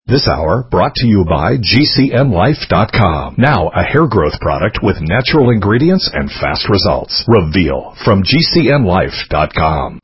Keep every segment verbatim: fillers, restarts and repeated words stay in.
This hour brought to you by G C N Life dot com. Now a hair growth product with natural ingredients and fast results. Reveal from G C N Life dot com.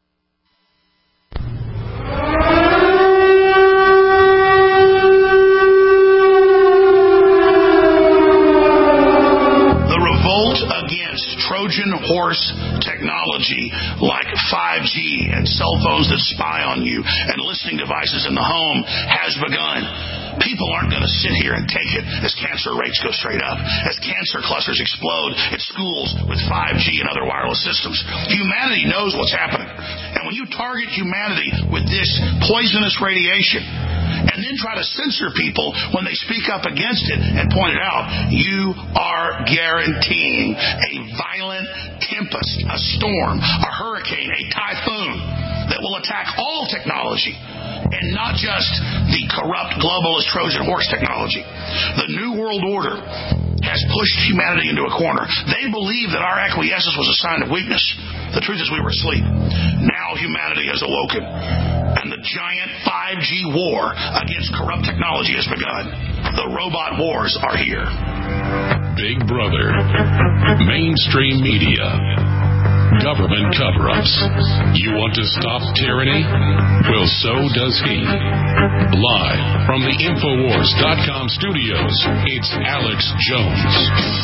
Trojan horse technology like five G and cell phones that spy on you and listening devices in the home has begun. People aren't going to sit here and take it as cancer rates go straight up, as cancer clusters explode at schools with five G and other wireless systems. Humanity knows what's happening. And when you target humanity with this poisonous radiation, and then try to censor people when they speak up against it and point it out, you are guaranteeing a violent tempest, a storm, a hurricane, a typhoon that will attack all technology and not just the corrupt globalist Trojan horse technology. The New World Order has pushed humanity into a corner. They believe that our acquiescence was a sign of weakness. The truth is we were asleep. Now humanity has awoken, and the giant five G war against corrupt technology has begun. The robot wars are here. Big Brother, mainstream media, government cover-ups. You want to stop tyranny? Well, so does he. Live from the Infowars dot com studios, it's Alex Jones.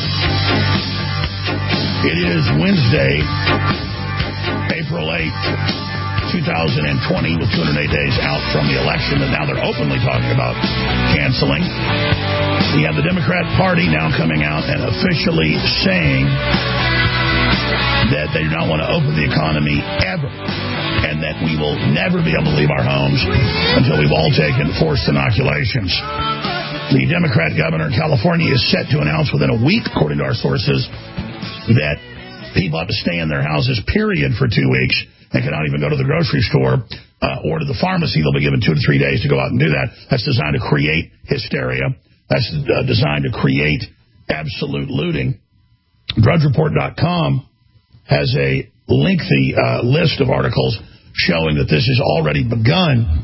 It is Wednesday, April eighth, two thousand twenty, with two hundred eight days out from the election, and now they're openly talking about canceling. We have the Democrat Party now coming out and officially saying that they do not want to open the economy ever, and that we will never be able to leave our homes until we've all taken forced inoculations. The Democrat governor in California is set to announce within a week, according to our sources, that people have to stay in their houses, period, for two weeks and cannot even go to the grocery store uh, or to the pharmacy. They'll be given two to three days to go out and do that. That's designed to create hysteria. That's uh, designed to create absolute looting. Drudge Report dot com has a lengthy uh, list of articles showing that this has already begun.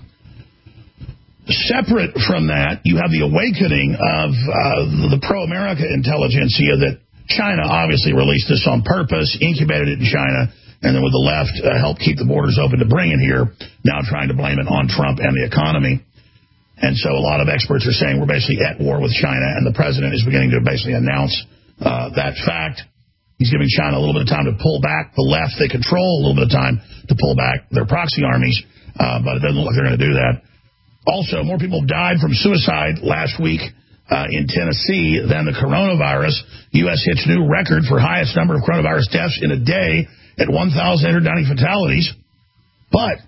Separate from that, you have the awakening of uh, the pro-America intelligentsia that China obviously released this on purpose, incubated it in China, and then with the left uh, helped keep the borders open to bring it here, now trying to blame it on Trump and the economy. And so a lot of experts are saying we're basically at war with China, and the president is beginning to basically announce uh, that fact. He's giving China a little bit of time to pull back. The left, they control a little bit of time to pull back their proxy armies, uh, but it doesn't look like they're going to do that. Also, more people died from suicide last week uh, in Tennessee than the coronavirus. U S hits new record for highest number of coronavirus deaths in a day at one thousand eight hundred ninety fatalities. But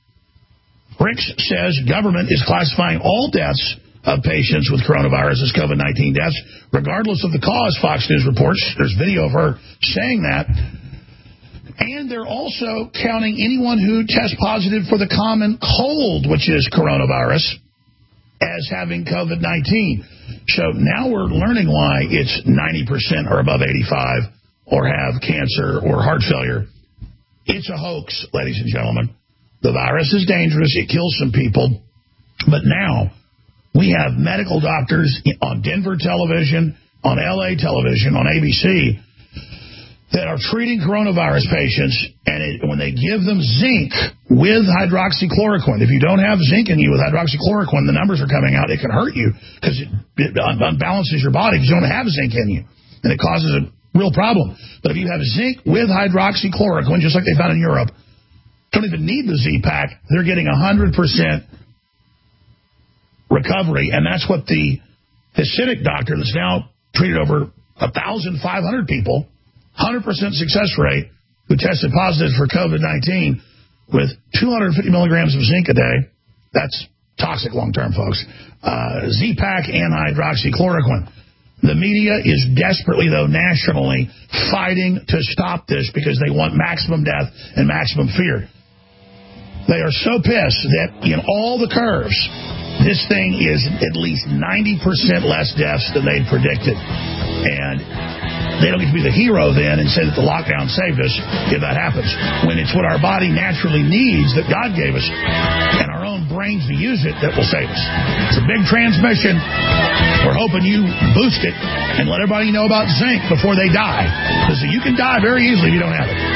Ricks says government is classifying all deaths of patients with coronavirus as COVID nineteen deaths, regardless of the cause, Fox News reports. There's video of her saying that. And they're also counting anyone who tests positive for the common cold, which is coronavirus, as having COVID nineteen. So now we're learning why it's ninety percent or above eighty-five or have cancer or heart failure. It's a hoax, ladies and gentlemen. The virus is dangerous. It kills some people. But now we have medical doctors on Denver television, on L A television, on A B C, that are treating coronavirus patients, and it, when they give them zinc with hydroxychloroquine, if you don't have zinc in you with hydroxychloroquine, the numbers are coming out, it can hurt you because it, it unbalances your body because you don't have zinc in you, and it causes a real problem. But if you have zinc with hydroxychloroquine, just like they found in Europe, don't even need the Z-Pack, they're getting one hundred percent recovery, and that's what the Hasidic doctor that's now treated over one thousand five hundred people, one hundred percent success rate, who tested positive for COVID nineteen with two hundred fifty milligrams of zinc a day. That's toxic long-term, folks. Uh, Z-Pack and hydroxychloroquine. The media is desperately, though, nationally fighting to stop this because they want maximum death and maximum fear. They are so pissed that in all the curves, this thing is at least ninety percent less deaths than they'd predicted. And they don't get to be the hero then and say that the lockdown saved us if that happens, when it's what our body naturally needs that God gave us and our own brains to use it that will save us. It's a big transmission. We're hoping you boost it and let everybody know about zinc before they die. Because you can die very easily if you don't have it.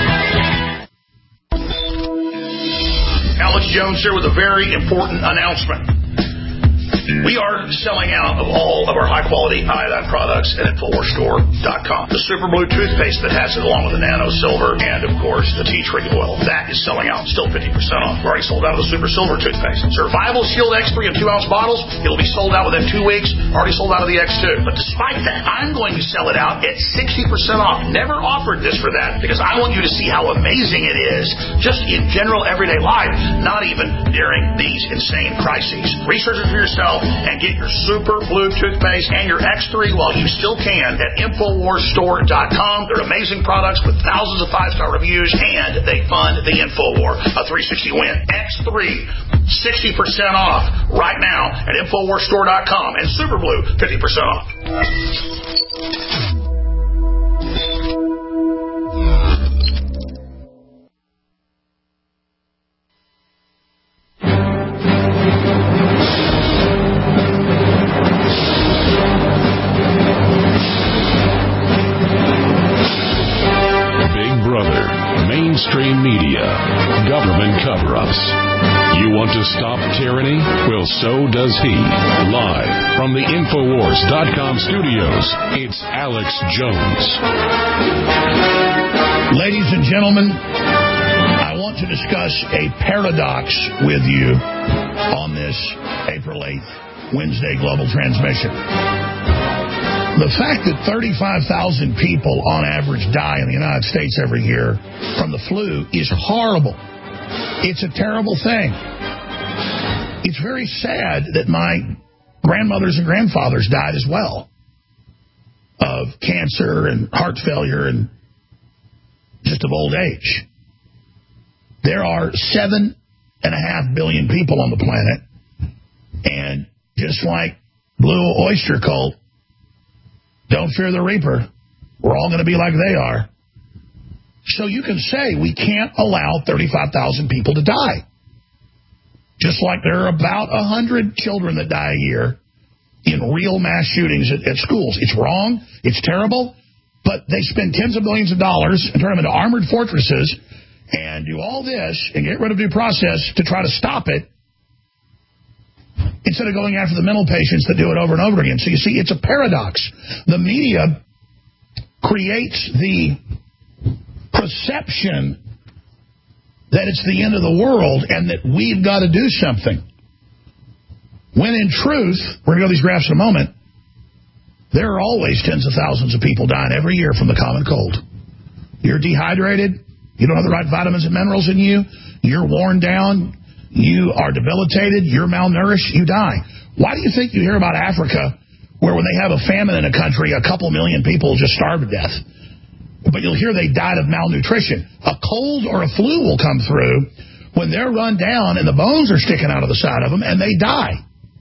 Alex Jones here with a very important announcement. We are selling out of all of our high-quality iodine products at Infowars Store dot com. The Super Blue toothpaste that has it, along with the Nano Silver and, of course, the tea tree oil, that is selling out, still fifty percent off. We're already sold out of the Super Silver toothpaste. Survival Shield X three in two-ounce bottles, it'll be sold out within two weeks. Already sold out of the X two. But despite that, I'm going to sell it out at sixty percent off. Never offered this for that because I want you to see how amazing it is just in general everyday life, not even during these insane crises. Research it for yourself and get your Super Blue toothpaste and your X three while you still can at Infowars Store dot com. They're amazing products with thousands of five-star reviews, and they fund the InfoWar, a three sixty win. X three, sixty percent off right now at Infowars Store dot com, and Super Blue, fifty percent off. Mainstream media, government cover-ups. You want to stop tyranny? Well, so does he. Live from the Infowars dot com studios, it's Alex Jones. Ladies and gentlemen, I want to discuss a paradox with you on this April eighth, Wednesday global transmission. The fact that thirty-five thousand people on average die in the United States every year from the flu is horrible. It's a terrible thing. It's very sad that my grandmothers and grandfathers died as well of cancer and heart failure and just of old age. There are seven and a half billion people on the planet, and just like Blue Oyster Cult, don't fear the Reaper. We're all going to be like they are. So you can say we can't allow thirty-five thousand people to die. Just like there are about one hundred children that die a year in real mass shootings at, at schools. It's wrong. It's terrible. But they spend tens of billions of dollars and turn them into armored fortresses and do all this and get rid of due process to try to stop it, instead of going after the mental patients that do it over and over again. So you see, it's a paradox. The media creates the perception that it's the end of the world and that we've got to do something. When in truth, we're going to go to these graphs in a moment, there are always tens of thousands of people dying every year from the common cold. You're dehydrated. You don't have the right vitamins and minerals in you. You're worn down. You are debilitated, you're malnourished, you die. Why do you think you hear about Africa, where when they have a famine in a country, a couple million people just starve to death? But you'll hear they died of malnutrition. A cold or a flu will come through when they're run down and the bones are sticking out of the side of them, and they die.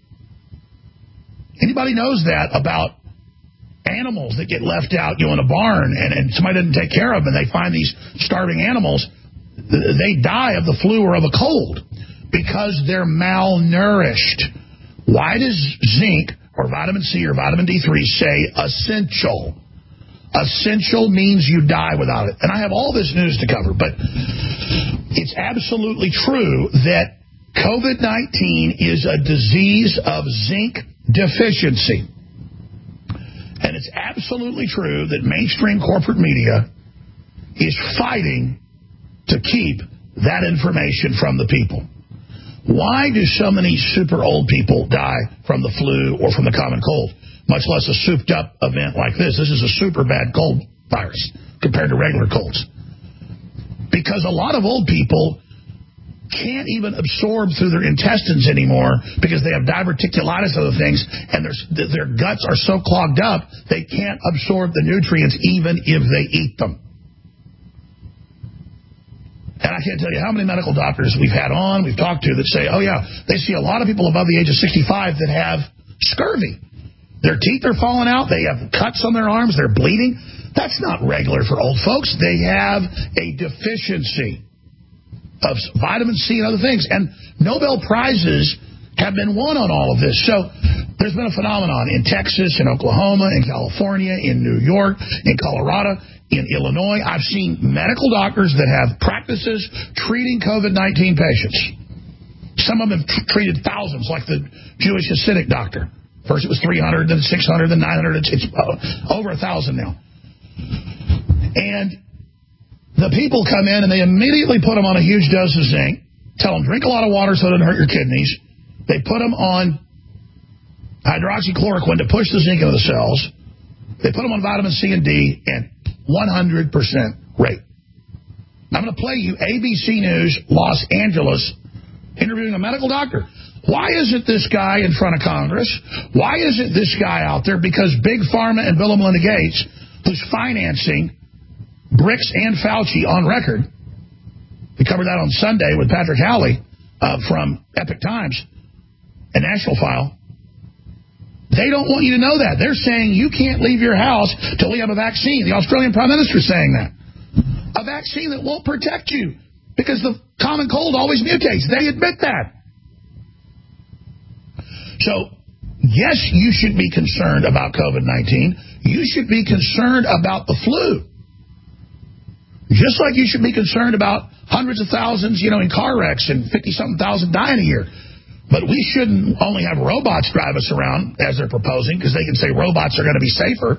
Anybody knows that about animals that get left out, you know, in a barn, and, and somebody doesn't take care of them, and they find these starving animals, they die of the flu or of a cold. Because they're malnourished. Why does zinc or vitamin C or vitamin D three say essential? Essential means you die without it. And I have all this news to cover, but it's absolutely true that COVID nineteen is a disease of zinc deficiency. And it's absolutely true that mainstream corporate media is fighting to keep that information from the people. Why do so many super old people die from the flu or from the common cold, much less a souped-up event like this? This is a super bad cold virus compared to regular colds. Because a lot of old people can't even absorb through their intestines anymore because they have diverticulitis and other things, and their, their guts are so clogged up they can't absorb the nutrients even if they eat them. And I can't tell you how many medical doctors we've had on, we've talked to, that say, oh, yeah, they see a lot of people above the age of sixty-five that have scurvy. Their teeth are falling out. They have cuts on their arms. They're bleeding. That's not regular for old folks. They have a deficiency of vitamin C and other things. And Nobel Prizes have been won on all of this. So there's been a phenomenon in Texas, in Oklahoma, in California, in New York, in Colorado, in Illinois. I've seen medical doctors that have practices treating COVID nineteen patients. Some of them have tr- treated thousands, like the Jewish Hasidic doctor. First it was three hundred, then six hundred, then nine hundred. It's, it's uh, over one thousand now. And the people come in and they immediately put them on a huge dose of zinc, tell them drink a lot of water so it doesn't hurt your kidneys. They put them on hydroxychloroquine to push the zinc into the cells. They put them on vitamin C and D and one hundred percent rate. I'm going to play you A B C News Los Angeles interviewing a medical doctor. Why isn't this guy in front of Congress? Why isn't this guy out there? Because Big Pharma and Bill and Melinda Gates, who's financing Bricks and Fauci on record. We covered that on Sunday with Patrick Howley uh, from Epic Times and National File. They don't want you to know that. They're saying you can't leave your house till we have a vaccine. The Australian Prime Minister is saying that. A vaccine that won't protect you because the common cold always mutates. They admit that. So, yes, you should be concerned about COVID nineteen. You should be concerned about the flu. Just like you should be concerned about hundreds of thousands, you know, in car wrecks and fifty-something thousand dying a year. But we shouldn't only have robots drive us around, as they're proposing, because they can say robots are going to be safer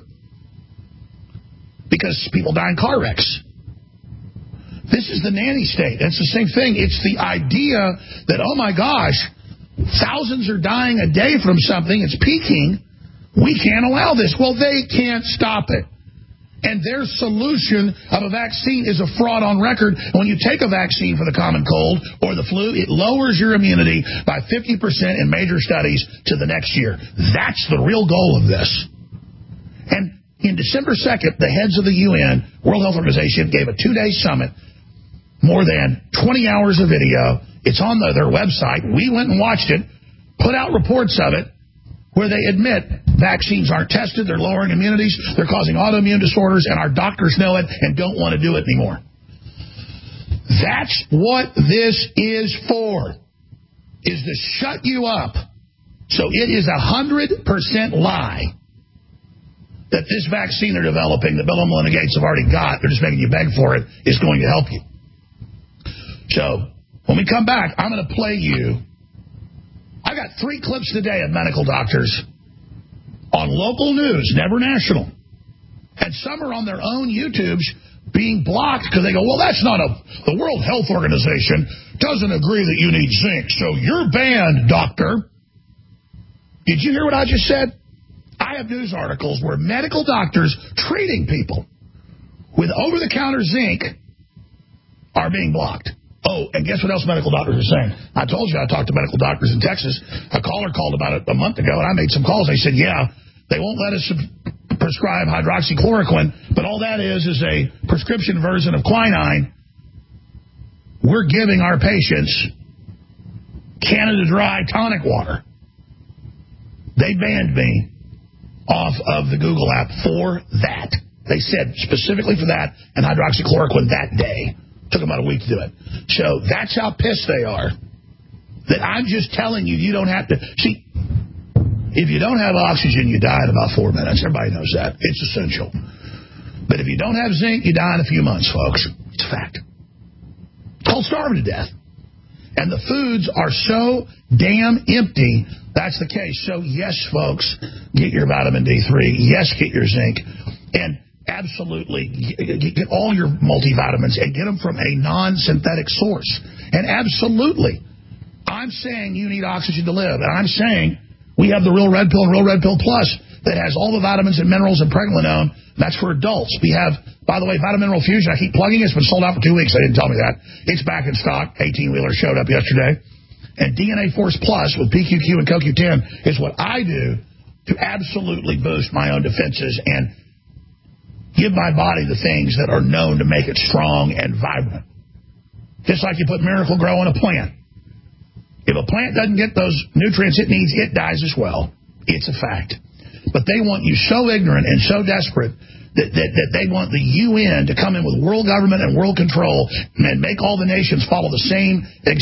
because people die in car wrecks. This is the nanny state. It's the same thing. It's the idea that, oh, my gosh, thousands are dying a day from something. It's peaking. We can't allow this. Well, they can't stop it. And their solution of a vaccine is a fraud on record. And when you take a vaccine for the common cold or the flu, it lowers your immunity by fifty percent in major studies to the next year. That's the real goal of this. And in December second, the heads of the U N, World Health Organization, gave a two-day summit, more than twenty hours of video. It's on the, their website. We went and watched it, put out reports of it, where they admit vaccines aren't tested, they're lowering immunities, they're causing autoimmune disorders, and our doctors know it and don't want to do it anymore. That's what this is for, is to shut you up. So it is a one hundred percent lie that this vaccine they're developing, that Bill and Melinda Gates have already got, they're just making you beg for it, is going to help you. So when we come back, I'm going to play you. I got three clips today of medical doctors on local news, never national. And some are on their own YouTubes being blocked because they go, well, that's not a... The World Health Organization doesn't agree that you need zinc, so you're banned, doctor. Did you hear what I just said? I have news articles where medical doctors treating people with over-the-counter zinc are being blocked. Oh, and guess what else medical doctors are saying? I told you I talked to medical doctors in Texas. A caller called about it a month ago, and I made some calls. They said, yeah, they won't let us prescribe hydroxychloroquine, but all that is is a prescription version of quinine. We're giving our patients Canada Dry tonic water. They banned me off of the Google app for that. They said specifically for that and hydroxychloroquine that day. Took them about a week to do it. So that's how pissed they are. That I'm just telling you, you don't have to... See, if you don't have oxygen, you die in about four minutes. Everybody knows that. It's essential. But if you don't have zinc, you die in a few months, folks. It's a fact. It's called starving to death. And the foods are so damn empty, that's the case. So, yes, folks, get your vitamin D three. Yes, get your zinc. And... absolutely, get all your multivitamins and get them from a non-synthetic source. And absolutely, I'm saying you need oxygen to live. And I'm saying we have the Real Red Pill and Real Red Pill Plus that has all the vitamins and minerals and pregnenolone. That's for adults. We have, by the way, Vitamin Mineral Fusion. I keep plugging it. It's been sold out for two weeks. They didn't tell me that. It's back in stock. eighteen-wheeler showed up yesterday. And D N A Force Plus with P Q Q and Co Q ten is what I do to absolutely boost my own defenses and give my body the things that are known to make it strong and vibrant. Just like you put Miracle Grow in a plant. If a plant doesn't get those nutrients it needs, it dies as well. It's a fact. But they want you so ignorant and so desperate that, that, that they want the U N to come in with world government and world control and make all the nations follow the same exact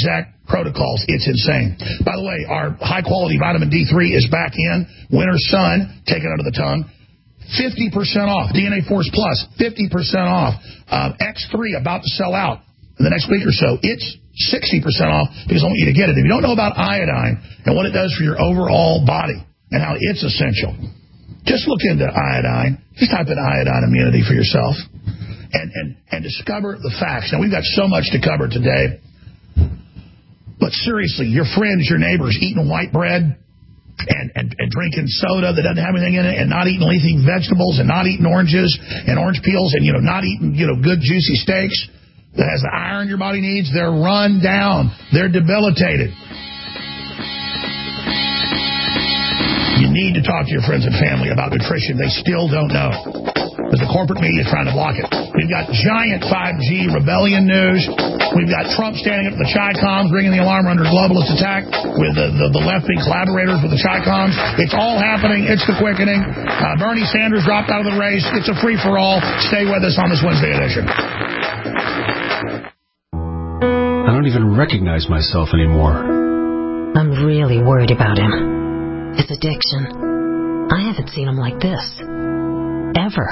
protocols. It's insane. By the way, our high-quality vitamin D three is back in. Winter Sun, take it under the tongue. fifty percent off. D N A Force Plus, fifty percent off. Uh, X three about to sell out in the next week or so. It's sixty percent off because I want you to get it. If you don't know about iodine and what it does for your overall body and how it's essential, just look into iodine. Just type in iodine immunity for yourself and, and, and discover the facts. Now, we've got so much to cover today. But seriously, your friends, your neighbors eating white bread and, and, and drinking soda that doesn't have anything in it and not eating leafy vegetables and not eating oranges and orange peels and, you know, not eating, you know, good juicy steaks that has the iron your body needs, they're run down. They're debilitated. You need to talk to your friends and family about nutrition. They still don't know because the corporate media is trying to block it. We've got giant five G rebellion news. We've got Trump standing up to the Chi-Coms, ringing the alarm under globalist attack with the, the, the left-wing collaborators with the Chi-Coms. It's all happening. It's the quickening. Uh, Bernie Sanders dropped out of the race. It's a free-for-all. Stay with us on this Wednesday edition. I don't even recognize myself anymore. I'm really worried about him. His addiction. I haven't seen him like this. Ever.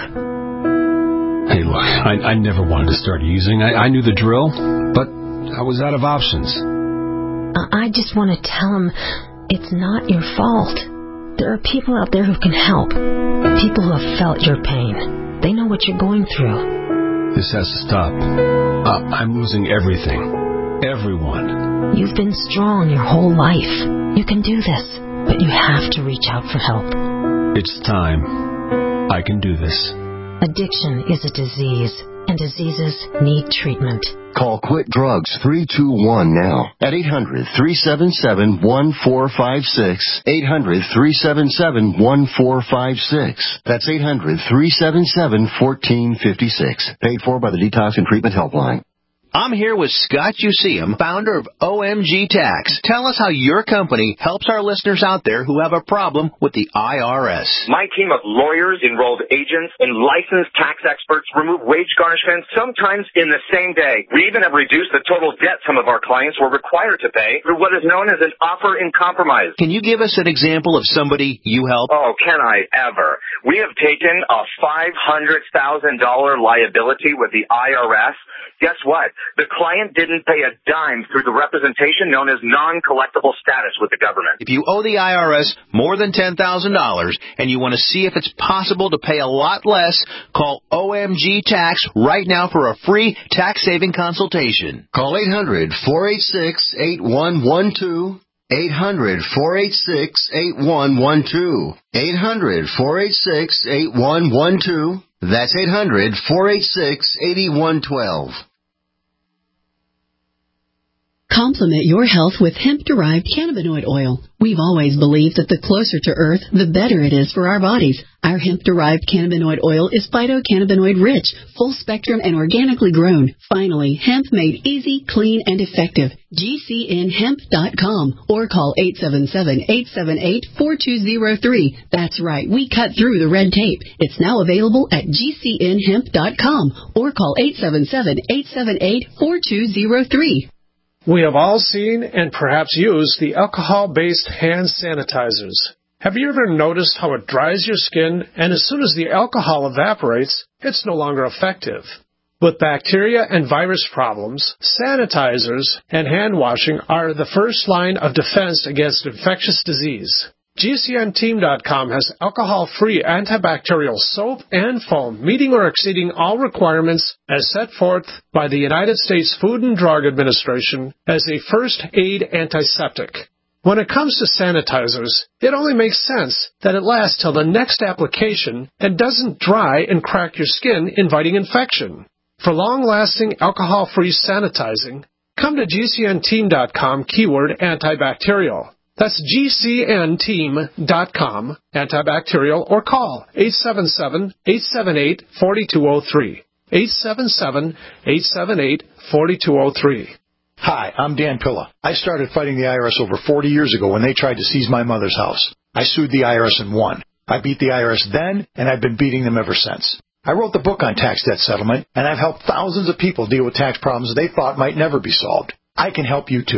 Hey, look, I, I never wanted to start using. I, I knew the drill, but I was out of options. I just want to tell him it's not your fault. There are people out there who can help. People who have felt your pain. They know what you're going through. This has to stop. Uh, I'm losing everything. Everyone. You've been strong your whole life. You can do this, but you have to reach out for help. It's time. I can do this. Addiction is a disease, and diseases need treatment. Call Quit Drugs three two one now at eight hundred, three seven seven, one four five six. eight hundred, three seven seven, one four five six. That's eight hundred, three seven seven, one four five six. Paid for by the Detox and Treatment Helpline. I'm here with Scott Useum, founder of O M G Tax. Tell us how your company helps our listeners out there who have a problem with the I R S. My team of lawyers, enrolled agents, and licensed tax experts remove wage garnishments sometimes in the same day. We even have reduced the total debt some of our clients were required to pay through what is known as an offer in compromise. Can you give us an example of somebody you help? Oh, can I ever? We have taken a five hundred thousand dollars liability with the I R S. Guess what? The client didn't pay a dime through the representation known as non-collectible status with the government. If you owe the I R S more than ten thousand dollars and you want to see if it's possible to pay a lot less, call O M G Tax right now for a free tax-saving consultation. Call eight hundred, four eight six, eight one one two. eight hundred, four eight six, eight one one two. eight hundred, four eight six, eight one one two. That's eight hundred, four eight six, eight one one two. Complement your health with hemp-derived cannabinoid oil. We've always believed that the closer to Earth, the better it is for our bodies. Our hemp-derived cannabinoid oil is phytocannabinoid rich, full-spectrum, and organically grown. Finally, hemp made easy, clean, and effective. G C N hemp dot com or call eight seven seven, eight seven eight, four two zero three. That's right, we cut through the red tape. It's now available at G C N hemp dot com or call eight seven seven, eight seven eight, four two zero three. We have all seen and perhaps used the alcohol-based hand sanitizers. Have you ever noticed how it dries your skin, and as soon as the alcohol evaporates, it's no longer effective? With bacteria and virus problems, sanitizers and hand washing are the first line of defense against infectious disease. G C N team dot com has alcohol-free antibacterial soap and foam, meeting or exceeding all requirements as set forth by the United States Food and Drug Administration as a first aid antiseptic. When it comes to sanitizers, it only makes sense that it lasts till the next application and doesn't dry and crack your skin, inviting infection. For long-lasting alcohol-free sanitizing, come to G C N team dot com keyword antibacterial. That's G C N team dot com, antibacterial, or call eight seven seven, eight seven eight, four two zero three. eight seven seven, eight seven eight, four two zero three. Hi, I'm Dan Pilla. I started fighting the I R S over forty years ago when they tried to seize my mother's house. I sued the I R S and won. I beat the I R S then, and I've been beating them ever since. I wrote the book on tax debt settlement, and I've helped thousands of people deal with tax problems they thought might never be solved. I can help you too.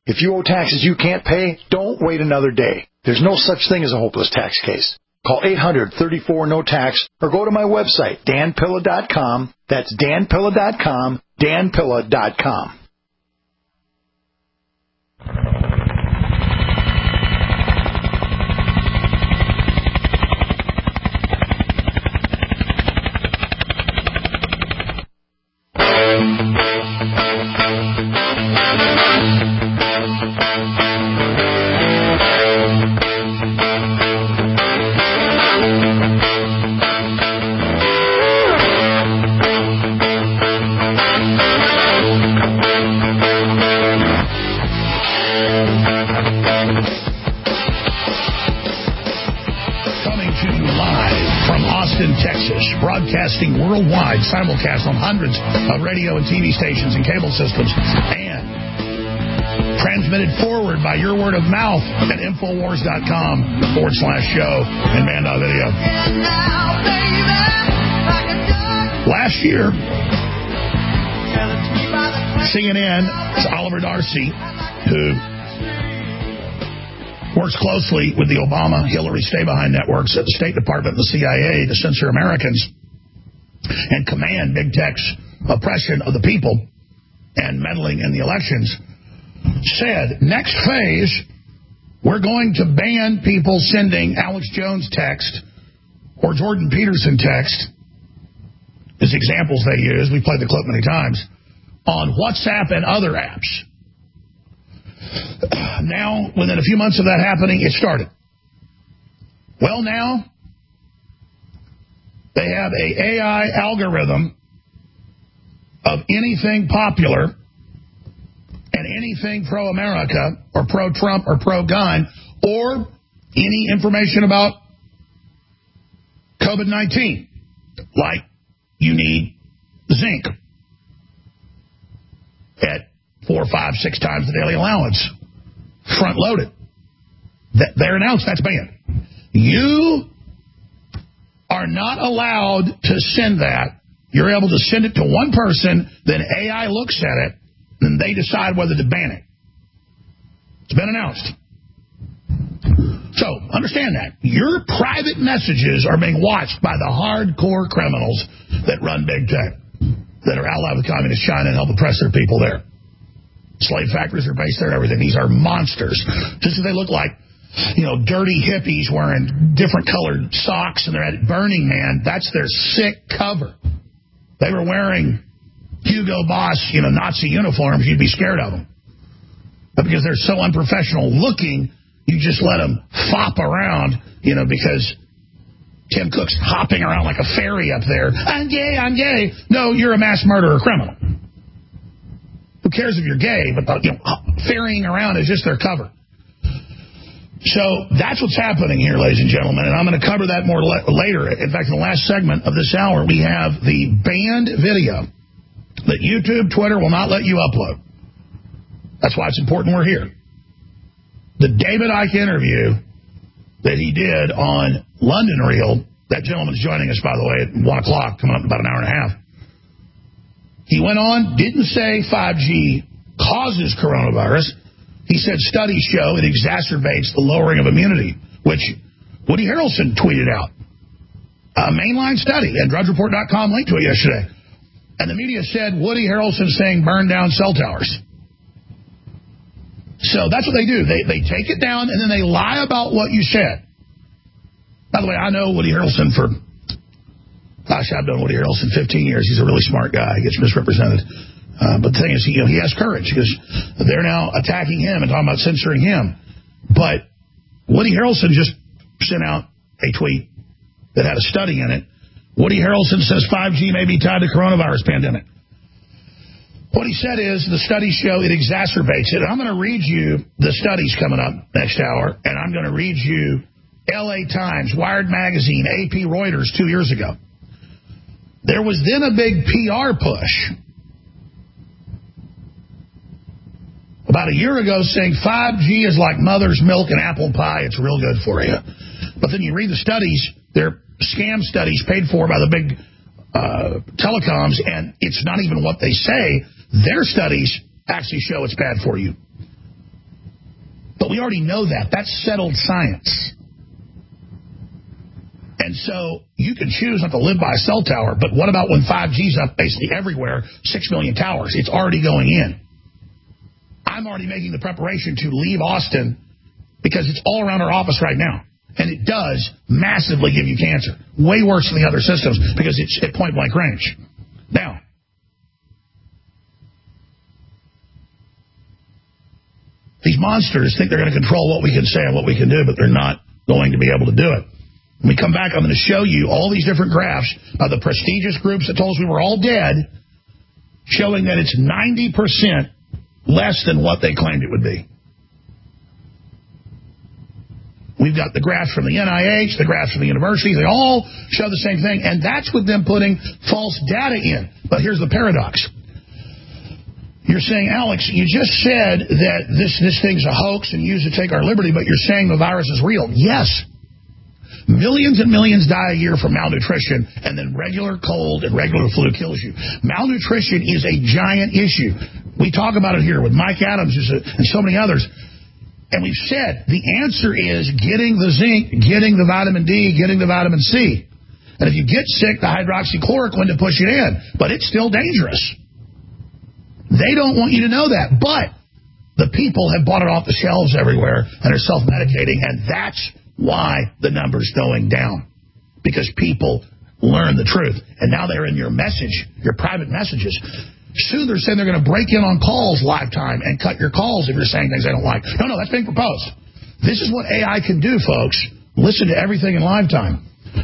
If you owe taxes you can't pay, don't wait another day. There's no such thing as a hopeless tax case. Call eight hundred, thirty-four, no tax or go to my website, dan pilla dot com. That's dan pilla dot com, dan pilla dot com. Broadcasting worldwide, simulcast on hundreds of radio and T V stations and cable systems, and transmitted forward by your word of mouth at Infowars dot com forward slash show and man.video. Last year, C N N's Oliver Darcy, who works closely with the Obama-Hillary stay-behind networks at the State Department and the C I A to censor Americans and command big tech's oppression of the people and meddling in the elections, said, next phase, we're going to ban people sending Alex Jones text or Jordan Peterson text, as examples they use, we played the clip many times, on WhatsApp and other apps. Now, within a few months of that happening, it started. Well, now, they have a A I algorithm of anything popular and anything pro-America or pro-Trump or pro-gun or any information about COVID nineteen, like you need zinc at four, five, six times the daily allowance, front-loaded. They're announced that's banned. You are not allowed to send that. You're able to send it to one person, then A I looks at it, and they decide whether to ban it. It's been announced. So, understand that. Your private messages are being watched by the hardcore criminals that run big tech, that are allied with Communist China and help oppress their people there. Slave factories are based there and everything. These are monsters. Just as they look like, you know, dirty hippies wearing different colored socks and they're at Burning Man, that's their sick cover. They were wearing Hugo Boss, you know, Nazi uniforms, you'd be scared of them. But because they're so unprofessional looking, you just let them fop around, you know, because Tim Cook's hopping around like a fairy up there. I'm gay, I'm gay. No, you're a mass murderer criminal. Who cares if you're gay, but the, you know, ferrying around is just their cover. So that's what's happening here, ladies and gentlemen, and I'm going to cover that more le- later. In fact, in the last segment of this hour, we have the banned video that YouTube, Twitter will not let you upload. That's why it's important we're here. The David Icke interview that he did on London Real, that gentleman's joining us, by the way, at one o'clock, coming up in about an hour and a half. He went on, didn't say five G causes coronavirus. He said studies show it exacerbates the lowering of immunity, which Woody Harrelson tweeted out. A mainline study, and Drudge Report dot com linked to it yesterday. And the media said Woody Harrelson saying burn down cell towers. So that's what they do. They they take it down, and then they lie about what you said. By the way, I know Woody Harrelson for, gosh, I've known Woody Harrelson fifteen years. He's a really smart guy. He gets misrepresented. Uh, but the thing is, he, you know, he has courage because they're now attacking him and talking about censoring him. But Woody Harrelson just sent out a tweet that had a study in it. Woody Harrelson says five G may be tied to coronavirus pandemic. What he said is the studies show it exacerbates it. And I'm going to read you the studies coming up next hour, and I'm going to read you L A Times, Wired Magazine, A P, Reuters two years ago. There was then a big P R push about a year ago saying five G is like mother's milk and apple pie. It's real good for you. But then you read the studies, they're scam studies paid for by the big uh, telecoms, and it's not even what they say. Their studies actually show it's bad for you. But we already know that. That's settled science. And so you can choose not to live by a cell tower, but what about when five G's up basically everywhere, six million towers? It's already going in. I'm already making the preparation to leave Austin because it's all around our office right now. And it does massively give you cancer. Way worse than the other systems because it's at point-blank range. Now, these monsters think they're going to control what we can say and what we can do, but they're not going to be able to do it. When we come back, I'm going to show you all these different graphs by the prestigious groups that told us we were all dead, showing that it's ninety percent less than what they claimed it would be. We've got the graphs from the N I H, the graphs from the universities. They all show the same thing, and that's with them putting false data in. But here's the paradox. You're saying, Alex, you just said that this, this thing's a hoax and used to take our liberty, but you're saying the virus is real. Yes. Millions and millions die a year from malnutrition, and then regular cold and regular flu kills you. Malnutrition is a giant issue. We talk about it here with Mike Adams and so many others. And we've said the answer is getting the zinc, getting the vitamin D, getting the vitamin C. And if you get sick, the hydroxychloroquine to push it in. But it's still dangerous. They don't want you to know that. But the people have bought it off the shelves everywhere and are self-medicating, and that's why the number's going down. Because people learn the truth. And now they're in your message, your private messages. Soon they're saying they're going to break in on calls lifetime and cut your calls if you're saying things they don't like. No, no, that's being proposed. This is what A I can do, folks. Listen to everything in lifetime.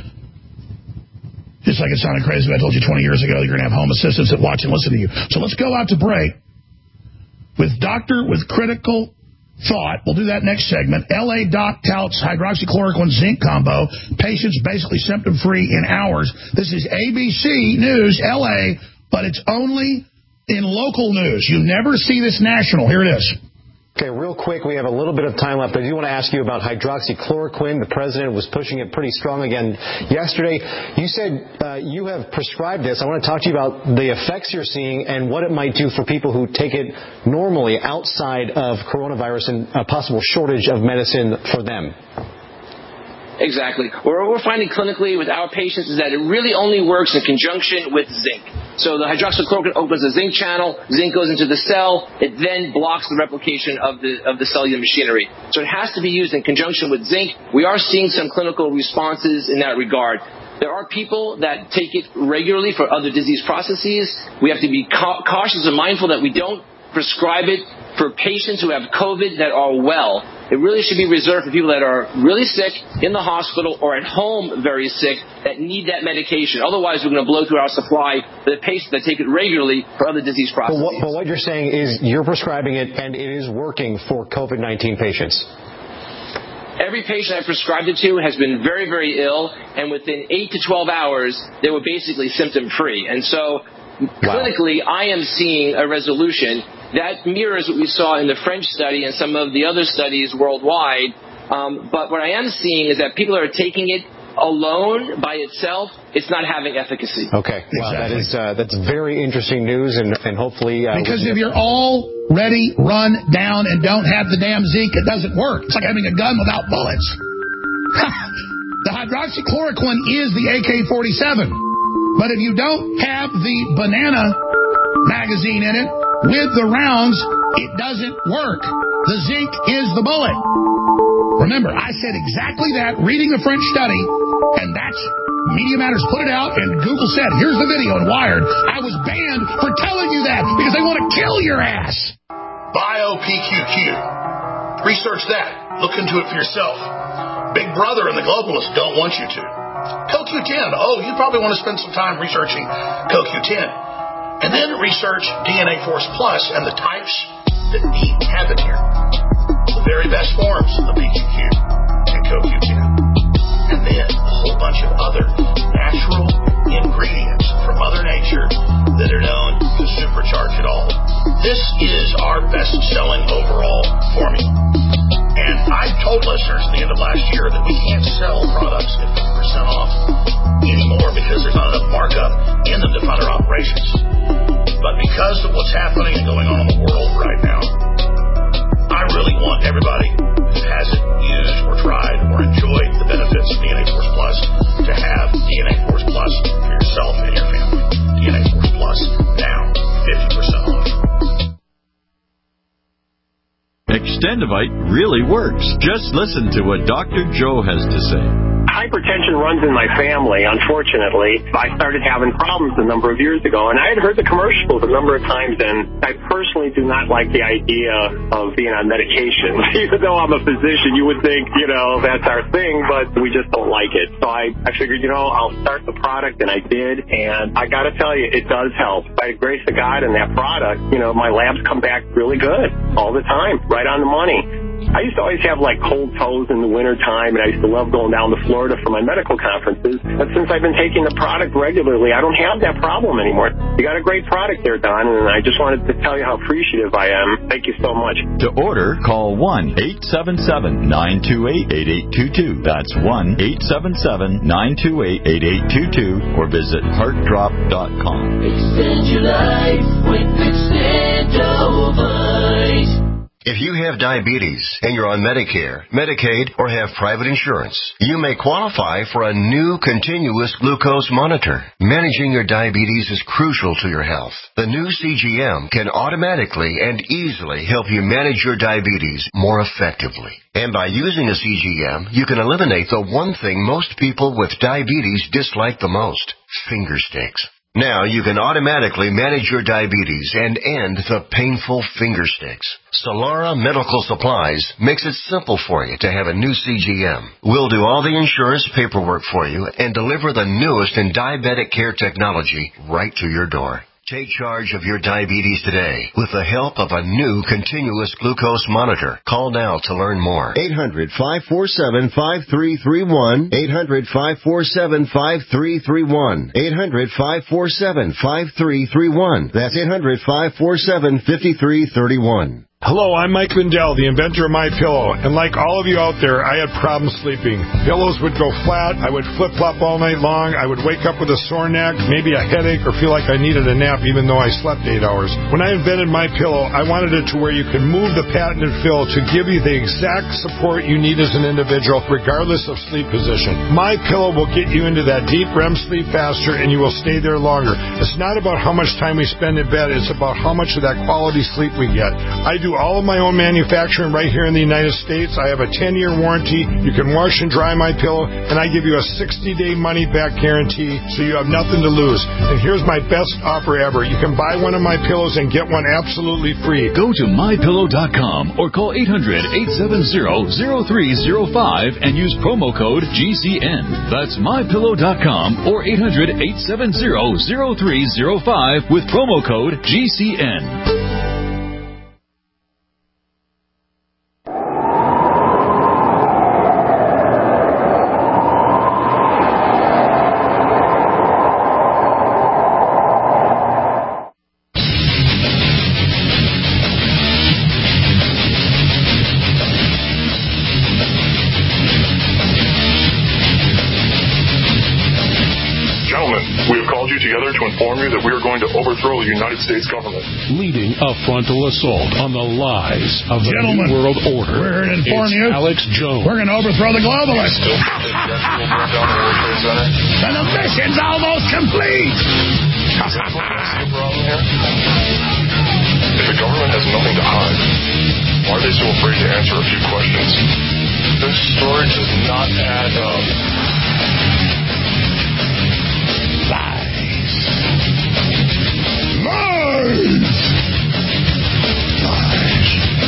Just like it sounded crazy when I told you twenty years ago you're going to have home assistants that watch and listen to you. So let's go out to break with Doctor with Critical Thought. We'll do that next segment. L A doc touts hydroxychloroquine zinc combo. Patients basically symptom-free in hours. This is A B C News, L A, but it's only in local news. You never see this national. Here it is. Okay, real quick, we have a little bit of time left. I do want to ask you about hydroxychloroquine. The president was pushing it pretty strong again yesterday. You said uh, you have prescribed this. I want to talk to you about the effects you're seeing and what it might do for people who take it normally outside of coronavirus and a possible shortage of medicine for them. Exactly. What we're finding clinically with our patients is that it really only works in conjunction with zinc. So the hydroxychloroquine opens the zinc channel, zinc goes into the cell, it then blocks the replication of the of the cellular machinery. So it has to be used in conjunction with zinc. We are seeing some clinical responses in that regard. There are people that take it regularly for other disease processes. We have to be ca- cautious and mindful that we don't prescribe it for patients who have COVID that are well. It really should be reserved for people that are really sick in the hospital or at home very sick that need that medication. Otherwise, we're going to blow through our supply for the patients that take it regularly for other disease processes. But what, but what you're saying is you're prescribing it and it is working for COVID nineteen patients. Every patient I've prescribed it to has been very, very ill, and within eight to twelve hours, they were basically symptom-free. And so, wow. Clinically, I am seeing a resolution that mirrors what we saw in the French study and some of the other studies worldwide. Um, but what I am seeing is that people are taking it alone by itself. It's not having efficacy. Okay. Wow, exactly. that is uh, that's very interesting news, and, and hopefully... Uh, because if you're all ready, run down, and don't have the damn zinc, it doesn't work. It's like having a gun without bullets. The hydroxychloroquine is the A K forty-seven. But if you don't have the banana magazine in it with the rounds, it doesn't work. The zinc is the bullet. Remember, I said exactly that reading the French study, and that's Media Matters put it out, and Google said, here's the video in Wired. I was banned for telling you that because they want to kill your ass. BioPQ Q. Research that. Look into it for yourself. Big Brother and the globalists don't want you to. Co Q ten. Oh, you probably want to spend some time researching Co Q ten. And then research D N A Force Plus and the types that need to happen here. The very best forms of P Q Q and Co Q ten. And then a whole bunch of other natural ingredients from Mother Nature that are known to supercharge it all. This is our best-selling overall formula. And I told listeners at the end of last year that we can't sell products at fifty percent off anymore because there's not enough markup in them to fund our operations. But because of what's happening and going on in the world right now, I really want everybody Tendovite really works. Just listen to what Doctor Joe has to say. Hypertension runs in my family, unfortunately. I started having problems a number of years ago, and I had heard the commercials a number of times, and I personally do not like the idea of being on medication. Even though I'm a physician, you would think, you know, that's our thing, but we just don't like it. So I, I figured, you know, I'll start the product, and I did, and I got to tell you, it does help. By the grace of God and that product, you know, my labs come back really good all the time, right on the money. I used to always have, like, cold toes in the wintertime, and I used to love going down to Florida for my medical conferences. But since I've been taking the product regularly, I don't have that problem anymore. You got a great product there, Don, and I just wanted to tell you how appreciative I am. Thank you so much. To order, call one eight seven seven, nine two eight, eight eight two two. That's one eight seven seven, nine two eight, eight eight two two, or visit heart drop dot com. Extend your life with Extendovite. If you have diabetes and you're on Medicare, Medicaid, or have private insurance, you may qualify for a new continuous glucose monitor. Managing your diabetes is crucial to your health. The new C G M can automatically and easily help you manage your diabetes more effectively. And by using a C G M, you can eliminate the one thing most people with diabetes dislike the most: finger sticks. Now you can automatically manage your diabetes and end the painful finger sticks. Solara Medical Supplies makes it simple for you to have a new C G M. We'll do all the insurance paperwork for you and deliver the newest in diabetic care technology right to your door. Take charge of your diabetes today with the help of a new continuous glucose monitor. Call now to learn more. eight hundred, five four seven, five three three one. eight hundred, five four seven, five three three one. eight hundred, five four seven, five three three one. That's eight hundred, five four seven, five three three one. Hello, I'm Mike Lindell, the inventor of MyPillow, and like all of you out there, I had problems sleeping. Pillows would go flat, I would flip-flop all night long, I would wake up with a sore neck, maybe a headache, or feel like I needed a nap even though I slept eight hours. When I invented MyPillow, I wanted it to where you can move the patented fill to give you the exact support you need as an individual, regardless of sleep position. MyPillow will get you into that deep R E M sleep faster, and you will stay there longer. It's not about how much time we spend in bed, it's about how much of that quality sleep we get. I do all of my own manufacturing right here in the United States. I have a ten-year warranty. You can wash and dry my pillow, and I give you a sixty-day money-back guarantee, so you have nothing to lose. And here's my best offer ever. You can buy one of my pillows and get one absolutely free. Go to my pillow dot com or call eight hundred, eight seven zero, zero three zero five and use promo code G C N. That's my pillow dot com or eight hundred, eight seven zero, zero three zero five with promo code G C N. Overthrow the United States government. Leading a frontal assault on the lies of the Gentlemen, New World Order. We're here to inform it's you. Alex Jones. We're going to overthrow the globalists. And the mission's almost complete. If the government has nothing to hide, why are they so afraid to answer a few questions? This story does not add up. Lies! Lies!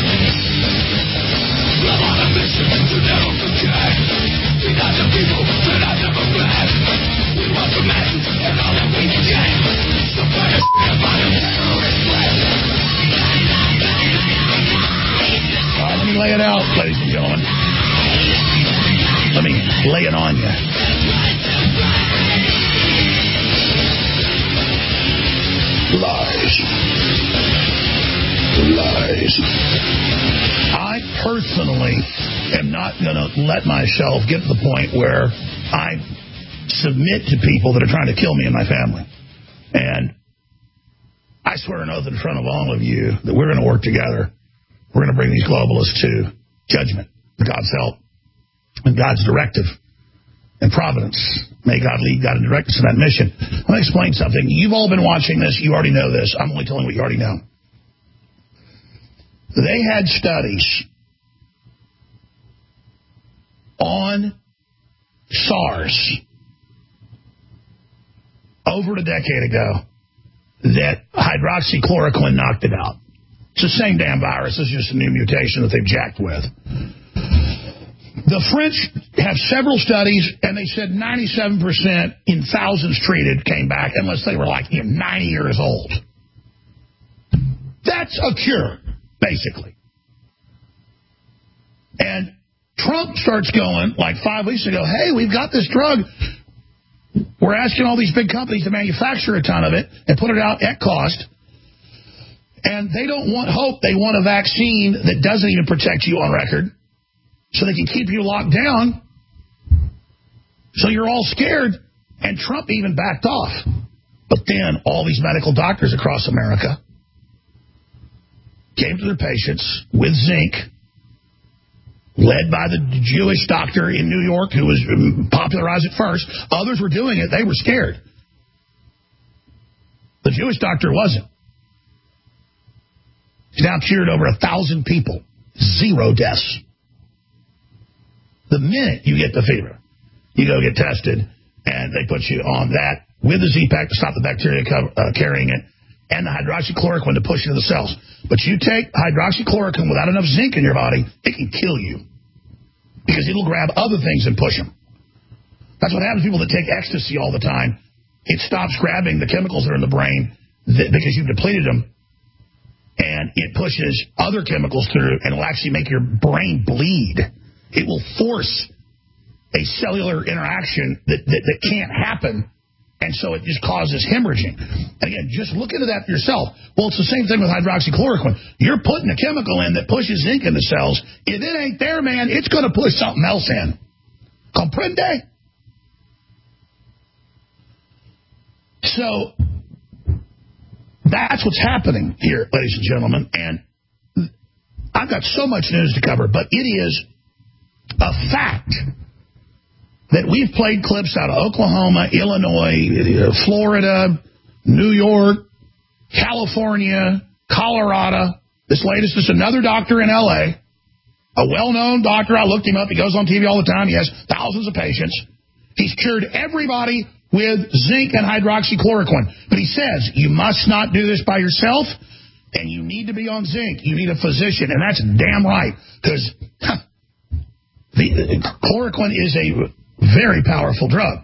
I'm on a mission to never forget. We got the people that I never met. We want the masses and all that we get. So put a shit about a terrorist threat. Let me lay it out, ladies and gentlemen. Let me lay it on you. Lies. Lies. I personally am not going to let myself get to the point where I submit to people that are trying to kill me and my family. And I swear an oath in front of all of you that we're going to work together. We're going to bring these globalists to judgment, with God's help, and God's directive and providence. May God lead, God, and direct us in that mission. Let me explain something. You've all been watching this. You already know this. I'm only telling you what you already know. They had studies on SARS over a decade ago that hydroxychloroquine knocked it out. It's the same damn virus. It's just a new mutation that they've jacked with. The French have several studies, and they said ninety-seven percent in thousands treated came back, unless they were like you know, ninety years old. That's a cure, basically. And Trump starts going, like five weeks ago, hey, we've got this drug. We're asking all these big companies to manufacture a ton of it and put it out at cost. And they don't want hope. They want a vaccine that doesn't even protect you on record, so they can keep you locked down. So you're all scared. And Trump even backed off. But then all these medical doctors across America came to their patients with zinc, led by the Jewish doctor in New York who was popularized it first. Others were doing it. They were scared. The Jewish doctor wasn't. He's now cured over a thousand people. Zero deaths. The minute you get the fever, you go get tested, and they put you on that with the Z-Pack to stop the bacteria co- uh, carrying it, and the hydroxychloroquine to push into the cells. But you take hydroxychloroquine without enough zinc in your body, it can kill you. Because it'll grab other things and push them. That's what happens to people that take ecstasy all the time. It stops grabbing the chemicals that are in the brain that, because you've depleted them. And it pushes other chemicals through, and it'll actually make your brain bleed. It will force a cellular interaction that, that, that can't happen. And so it just causes hemorrhaging. And again, just look into that for yourself. Well, it's the same thing with hydroxychloroquine. You're putting a chemical in that pushes zinc in the cells. If it ain't there, man, it's going to push something else in. Comprende? So that's what's happening here, ladies and gentlemen. And I've got so much news to cover, but it is a fact that we've played clips out of Oklahoma, Illinois, Florida, New York, California, Colorado. This latest is another doctor in L A, a well-known doctor. I looked him up. He goes on T V all the time. He has thousands of patients. He's cured everybody with zinc and hydroxychloroquine. But he says, you must not do this by yourself, and you need to be on zinc. You need a physician, and that's damn right, because huh, the, the chloroquine is a very powerful drug.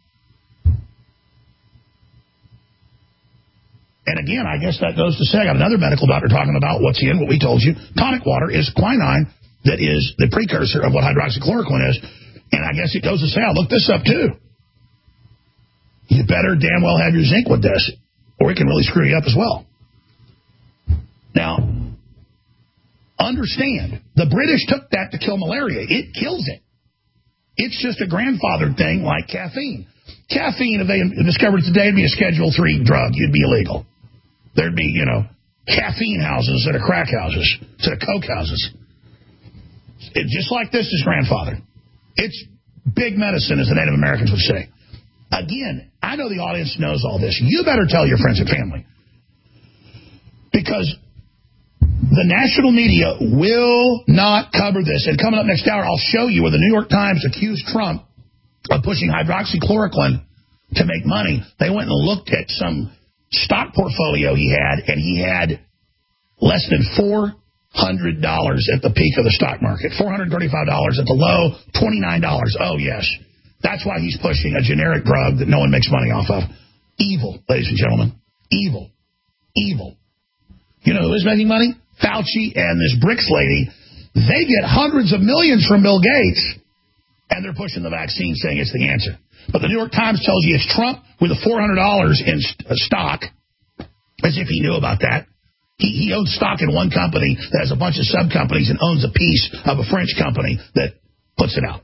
And again, I guess that goes to say, I got another medical doctor talking about what's in, what we told you. Tonic water is quinine that is the precursor of what hydroxychloroquine is. And I guess it goes to say, I looked this up too. You better damn well have your zinc with this, or it can really screw you up as well. Now, understand, the British took that to kill malaria. It kills it. It's just a grandfathered thing like caffeine. Caffeine, if they discovered it today, would be a Schedule three drug. You'd be illegal. There'd be, you know, caffeine houses instead of crack houses, instead of coke houses. It, just like this is grandfathered. It's big medicine, as the Native Americans would say. Again, I know the audience knows all this. You better tell your friends and family. Because the national media will not cover this. And coming up next hour, I'll show you where the New York Times accused Trump of pushing hydroxychloroquine to make money. They went and looked at some stock portfolio he had, and he had less than four hundred dollars at the peak of the stock market. four hundred thirty-five dollars at the low, twenty-nine dollars. Oh, yes. That's why he's pushing a generic drug that no one makes money off of. Evil, ladies and gentlemen. Evil. Evil. You know who is making money? Fauci and this BRICS lady. They get hundreds of millions from Bill Gates, and they're pushing the vaccine, saying it's the answer. But the New York Times tells you it's Trump with a four hundred dollars in stock, as if he knew about that. He, he owns stock in one company that has a bunch of sub-companies and owns a piece of a French company that puts it out.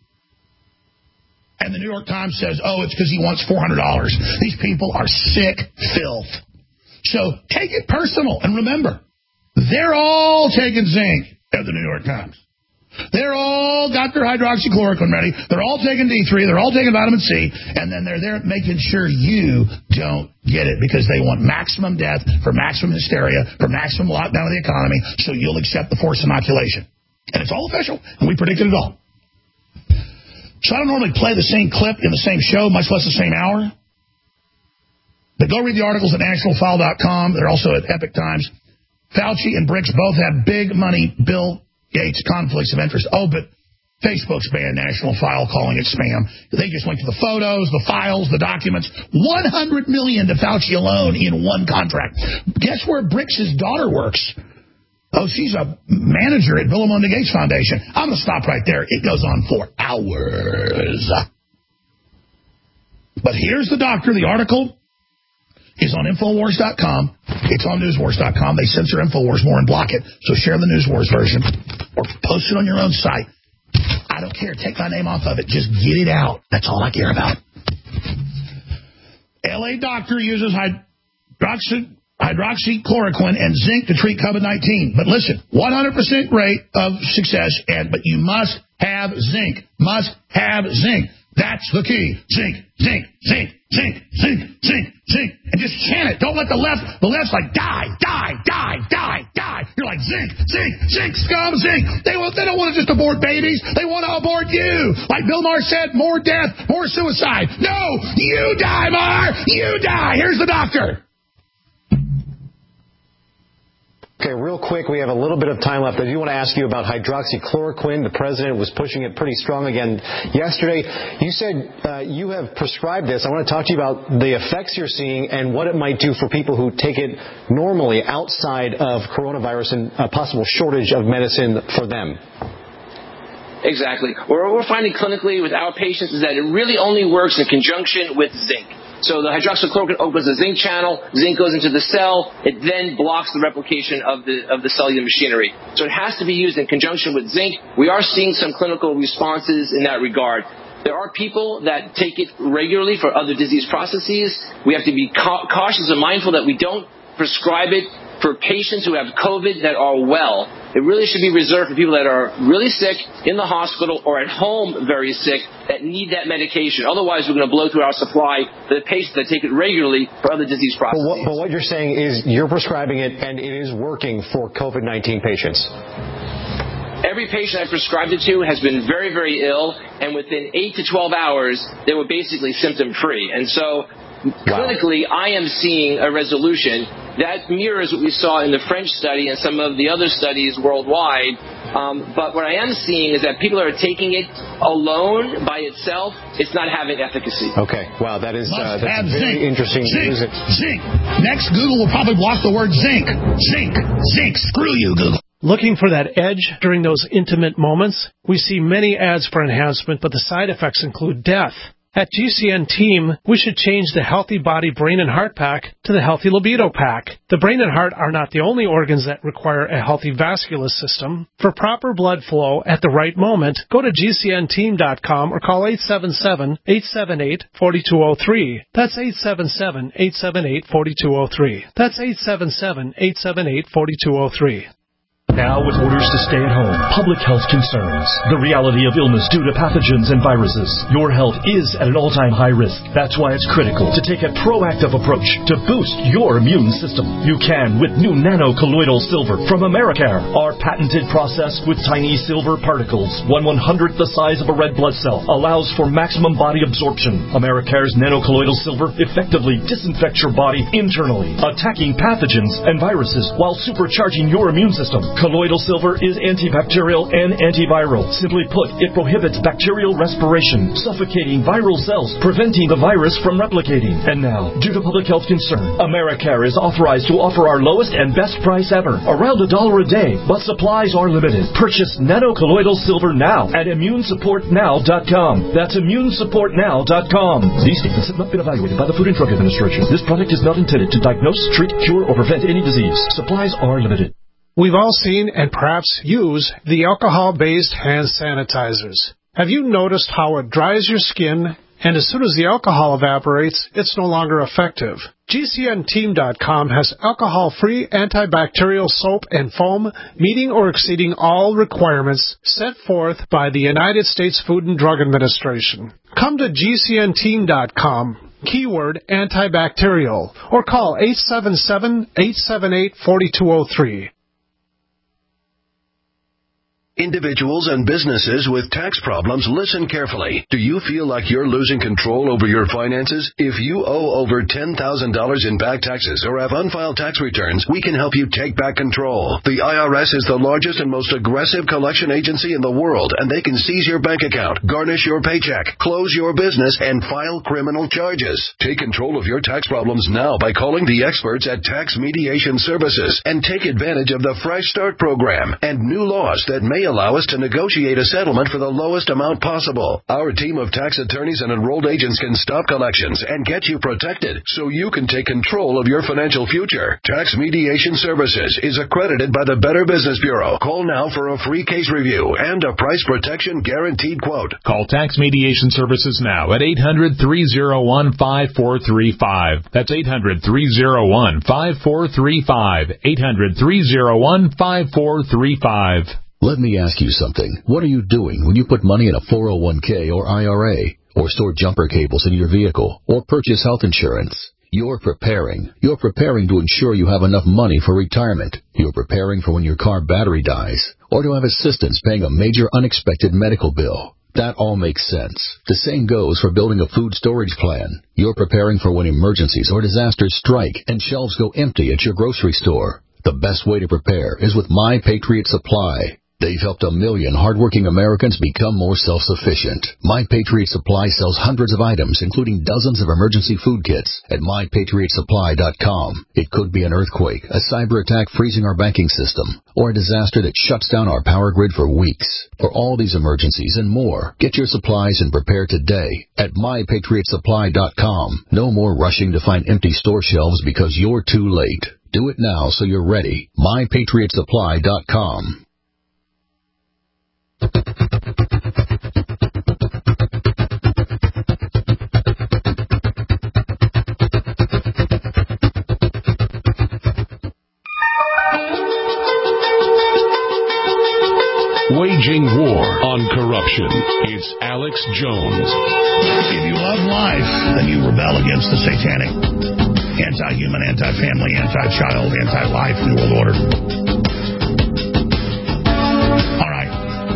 And the New York Times says, oh, it's because he wants four hundred dollars. These people are sick filth. So take it personal. And remember, they're all taking zinc at the New York Times. They're all got their hydroxychloroquine ready. They're all taking D three. They're all taking vitamin C. And then they're there making sure you don't get it because they want maximum death for maximum hysteria, for maximum lockdown of the economy, so you'll accept the forced inoculation. And it's all official, and we predicted it all. So I don't normally play the same clip in the same show, much less the same hour. But go read the articles at national file dot com. They're also at Epic Times. Fauci and Bricks both have big money Bill Gates conflicts of interest. Oh, but Facebook's banned National File, calling it spam. They just went to the photos, the files, the documents. one hundred million dollars to Fauci alone in one contract. Guess where Bricks' daughter works? Oh, she's a manager at Bill and Melinda Gates Foundation. I'm going to stop right there. It goes on for hours. But here's the doctor. The article is on Infowars dot com. It's on Newswars dot com. They censor Infowars more and block it. So share the Newswars version or post it on your own site. I don't care. Take my name off of it. Just get it out. That's all I care about. L A doctor uses hydroxy, hydroxychloroquine and zinc to treat COVID nineteen. But listen, one hundred percent rate of success, and but you must have zinc. Must have zinc. That's the key. Zinc, zinc, zinc, zinc, zinc, zinc, zinc. And just chant it. Don't let the left, the left's like, die, die, die, die, die. You're like, zinc, zinc, zinc, scum, zinc. They, they don't want to just abort babies. They want to abort you. Like Bill Maher said, more death, more suicide. No, you die, Maher. You die. Here's the doctor. Okay, real quick, we have a little bit of time left. I do want to ask you about hydroxychloroquine. The president was pushing it pretty strong again yesterday. You said uh, you have prescribed this. I want to talk to you about the effects you're seeing and what it might do for people who take it normally outside of coronavirus and a possible shortage of medicine for them. Exactly. What we're finding clinically with our patients is that it really only works in conjunction with zinc. So the hydroxychloroquine opens the zinc channel, zinc goes into the cell, it then blocks the replication of the of the cellular machinery. So it has to be used in conjunction with zinc. We are seeing some clinical responses in that regard. There are people that take it regularly for other disease processes. We have to be ca- cautious and mindful that we don't prescribe it for patients who have COVID that are well. It really should be reserved for people that are really sick in the hospital or at home very sick that need that medication. Otherwise, we're going to blow through our supply for the patients that take it regularly for other disease processes. But what, but what you're saying is you're prescribing it and it is working for COVID nineteen patients. Every patient I prescribed it to has been very, very ill, and within eight to twelve hours, they were basically symptom-free. And so clinically, I am seeing a resolution that mirrors what we saw in the French study and some of the other studies worldwide. Um, but what I am seeing is that people are taking it alone by itself. It's not having efficacy. Okay. Wow, that is uh, that's zinc. very interesting Zinc. news. Zinc. Next, Google will probably block the word zinc. Zinc. Zinc. Screw you, Google. Looking for that edge during those intimate moments? We see many ads for enhancement, but the side effects include death. At G C N Team, we should change the Healthy Body Brain and Heart Pack to the Healthy Libido Pack. The brain and heart are not the only organs that require a healthy vascular system. For proper blood flow at the right moment, go to G C N team dot com or call eight seven seven, eight seven eight, four two zero three. That's eight seven seven, eight seven eight, four two zero three. That's eight seven seven, eight seven eight, four two zero three. Now with orders to stay at home, public health concerns, the reality of illness due to pathogens and viruses, your health is at an all-time high risk. That's why it's critical to take a proactive approach to boost your immune system. You can with new nano-colloidal silver from Americare. Our patented process with tiny silver particles, one one-hundredth the size of a red blood cell, allows for maximum body absorption. Americare's nano-colloidal silver effectively disinfects your body internally, attacking pathogens and viruses while supercharging your immune system. Colloidal silver is antibacterial and antiviral. Simply put, it prohibits bacterial respiration, suffocating viral cells, preventing the virus from replicating. And now, due to public health concern, Americare is authorized to offer our lowest and best price ever, around a dollar a day, but supplies are limited. Purchase nano-colloidal silver now at immune support now dot com. That's immune support now dot com. These statements have not been evaluated by the Food and Drug Administration. This product is not intended to diagnose, treat, cure, or prevent any disease. Supplies are limited. We've all seen and perhaps use the alcohol-based hand sanitizers. Have you noticed how it dries your skin, and as soon as the alcohol evaporates, it's no longer effective? G C N team dot com has alcohol-free antibacterial soap and foam meeting or exceeding all requirements set forth by the United States Food and Drug Administration. Come to G C N team dot com. Keyword antibacterial, or call eight seven seven, eight seven eight, four two zero three. Individuals and businesses with tax problems, listen carefully. Do you feel like you're losing control over your finances? If you owe over ten thousand dollars in back taxes or have unfiled tax returns, we can help you take back control. The I R S is the largest and most aggressive collection agency in the world, and they can seize your bank account, garnish your paycheck, close your business, and file criminal charges. Take control of your tax problems now by calling the experts at Tax Mediation Services and take advantage of the Fresh Start program and new laws that may allow us to negotiate a settlement for the lowest amount possible. Our team of tax attorneys and enrolled agents can stop collections and get you protected so you can take control of your financial future. Tax Mediation Services is accredited by the Better Business Bureau. Call now for a free case review and a price protection guaranteed quote. Call Tax Mediation Services now at eight hundred, three oh one, five four three five. That's eight hundred, three oh one, five four three five. eight hundred, three oh one, five four three five. Let me ask you something. What are you doing when you put money in a four oh one k or I R A, or store jumper cables in your vehicle, or purchase health insurance? You're preparing. You're preparing to ensure you have enough money for retirement. You're preparing for when your car battery dies, or to have assistance paying a major unexpected medical bill. That all makes sense. The same goes for building a food storage plan. You're preparing for when emergencies or disasters strike and shelves go empty at your grocery store. The best way to prepare is with My Patriot Supply. They've helped a million hardworking Americans become more self-sufficient. My Patriot Supply sells hundreds of items, including dozens of emergency food kits, at my patriot supply dot com. It could be an earthquake, a cyber attack freezing our banking system, or a disaster that shuts down our power grid for weeks. For all these emergencies and more, get your supplies and prepare today at my patriot supply dot com. No more rushing to find empty store shelves because you're too late. Do it now so you're ready. my patriot supply dot com. Waging war on corruption. It's Alex Jones. If you love life, then you rebel against the satanic, anti-human, anti-family, anti-child, anti-life New World Order. All right.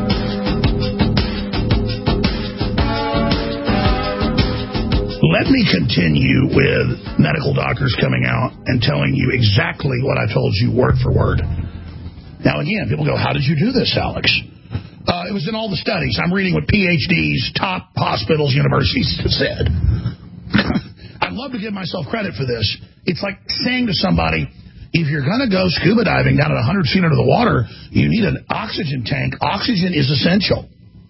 Let me continue with medical doctors coming out and telling you exactly what I told you word for word. Now, again, people go, how did you do this, Alex? Uh, it was in all the studies. I'm reading what P H Ds, top hospitals, universities said. I'd love to give myself credit for this. It's like saying to somebody, if you're going to go scuba diving down at one hundred feet under the water, you need an oxygen tank. Oxygen is essential.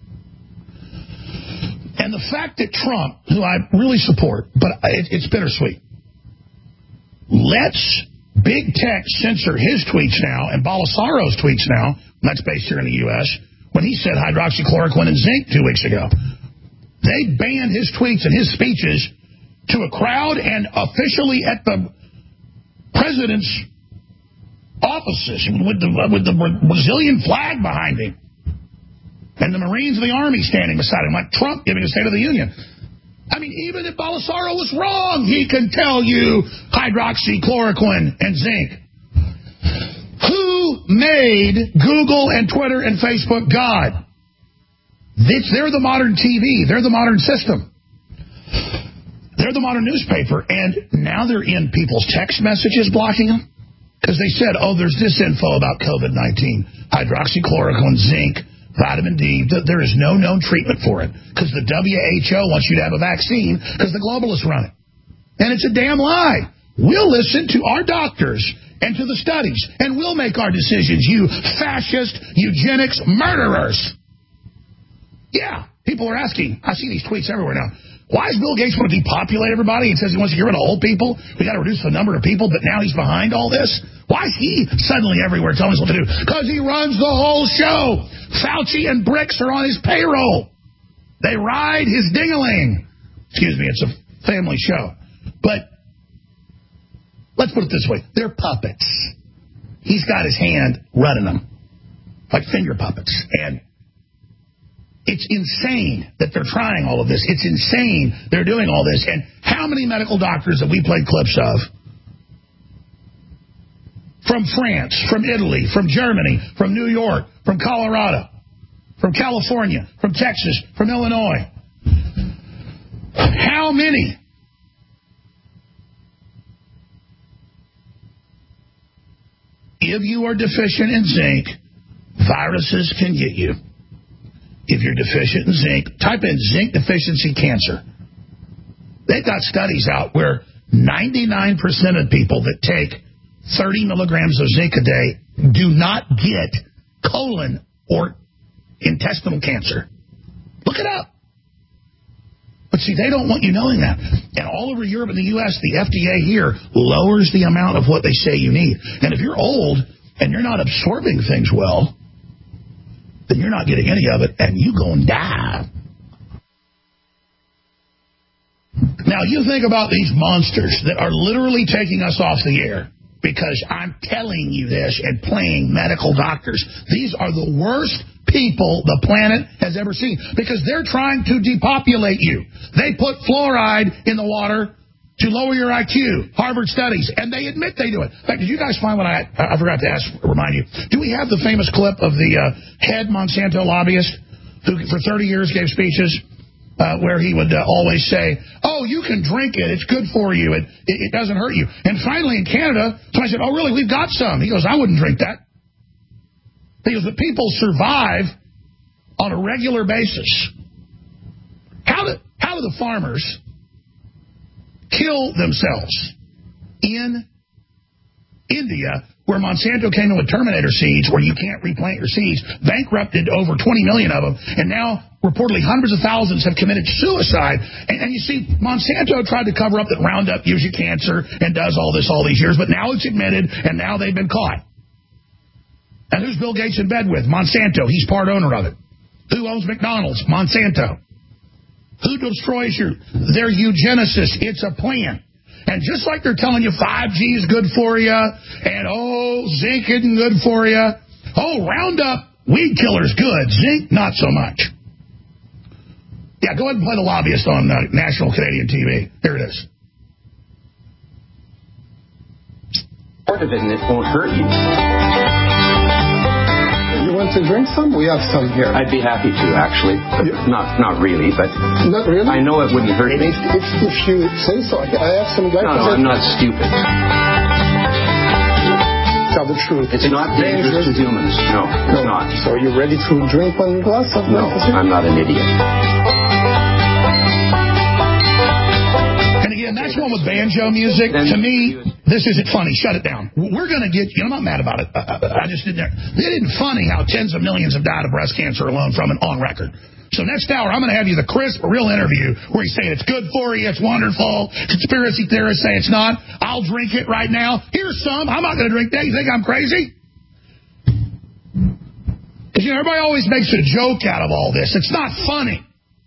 And the fact that Trump, who I really support, but it, it's bittersweet, lets Big Tech censor his tweets now and Balasaro's tweets now, that's based here in the U S, when he said hydroxychloroquine and zinc two weeks ago. They banned his tweets and his speeches to a crowd and officially at the president's offices with the, with the Brazilian flag behind him. And the Marines and the Army standing beside him, like Trump giving a State of the Union. I mean, even if Balasario was wrong, he can tell you hydroxychloroquine and zinc. Who made Google and Twitter and Facebook God? It's, they're the modern T V. They're the modern system. They're the modern newspaper. And now they're in people's text messages blocking them. Because they said, oh, there's this info about COVID nineteen. Hydroxychloroquine, zinc, vitamin D. There is no known treatment for it because the W H O wants you to have a vaccine because the globalists run it. And it's a damn lie. We'll listen to our doctors and to the studies, and we'll make our decisions, you fascist, eugenics murderers. Yeah, people are asking. I see these tweets everywhere now. Why does Bill Gates want to depopulate everybody? He says he wants to get rid of old people. We got to reduce the number of people, but now he's behind all this. Why is he suddenly everywhere telling us what to do? Because he runs the whole show. Fauci and Bricks are on his payroll. They ride his ding-a-ling. Excuse me, it's a family show. But let's put it this way. They're puppets. He's got his hand running them. Like finger puppets. And it's insane that they're trying all of this. It's insane they're doing all this. And how many medical doctors have we played clips of? From France, from Italy, from Germany, from New York, from Colorado, from California, from Texas, from Illinois. How many? If you are deficient in zinc, viruses can get you. If you're deficient in zinc, type in zinc deficiency cancer. They've got studies out where ninety-nine percent of people that take thirty milligrams of zinc a day do not get colon or intestinal cancer. Look it up. But see, they don't want you knowing that. And all over Europe and the U S, the F D A here lowers the amount of what they say you need. And if you're old and you're not absorbing things well, then you're not getting any of it, and you gonna die. Now, you think about these monsters that are literally taking us off the air because I'm telling you this and playing medical doctors. These are the worst people the planet has ever seen because they're trying to depopulate you. They put fluoride in the water to lower your I Q. Harvard studies, and they admit they do it. In fact, did you guys find what I I forgot to ask, remind you? Do we have the famous clip of the uh, head Monsanto lobbyist who for thirty years gave speeches uh, where he would uh, always say, "Oh, you can drink it; it's good for you; it, it it doesn't hurt you." And finally, in Canada, somebody said, "Oh, really? We've got some." He goes, "I wouldn't drink that." Because the people survive on a regular basis. How do, how do the farmers kill themselves in India, where Monsanto came in with Terminator seeds, where you can't replant your seeds, bankrupted over twenty million of them, and now reportedly hundreds of thousands have committed suicide. And, and you see, Monsanto tried to cover up that Roundup gives you cancer and does all this all these years, but now it's admitted, and now they've been caught. And who's Bill Gates in bed with? Monsanto. He's part owner of it. Who owns McDonald's? Monsanto. Who destroys your... They're eugenicists. It's a plan. And just like they're telling you five G is good for you, and, oh, zinc isn't good for you. Oh, Roundup, weed killer's good. Zinc, not so much. Yeah, go ahead and play the lobbyist on uh, National Canadian T V. Here it is. Part of it, and it won't hurt you. You want to drink some? We have some here. I'd be happy to, actually. Yeah. Not not really, but... Not really? I know it wouldn't hurt if, me. If, if you say so. I have some guys... No, no, I'm not stupid. Tell the truth. It's not dangerous to humans. No, it's no. not. So are you ready to drink one glass of No, I'm not an idiot. And again, that's one with banjo music. Then, to me, this isn't funny. Shut it down. We're going to get you. I'm not mad about it. I, I just didn't. It isn't funny how tens of millions have died of breast cancer alone from an on record. So next hour, I'm going to have you the crisp, real interview where he's saying it's good for you, it's wonderful. Conspiracy theorists say it's not. I'll drink it right now. Here's some. I'm not going to drink that. You think I'm crazy? Because, you know, everybody always makes a joke out of all this. It's not funny.